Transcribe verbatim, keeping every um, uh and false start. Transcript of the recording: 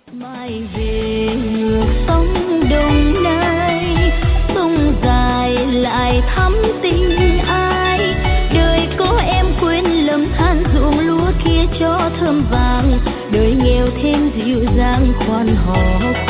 mai về ngược sông Đồng Nai, sông dài lại thắm tình ai. Đời có em quên lầm than ruộng lúa kia cho thơm vàng, đời nghèo thêm dịu dàng khoan hò.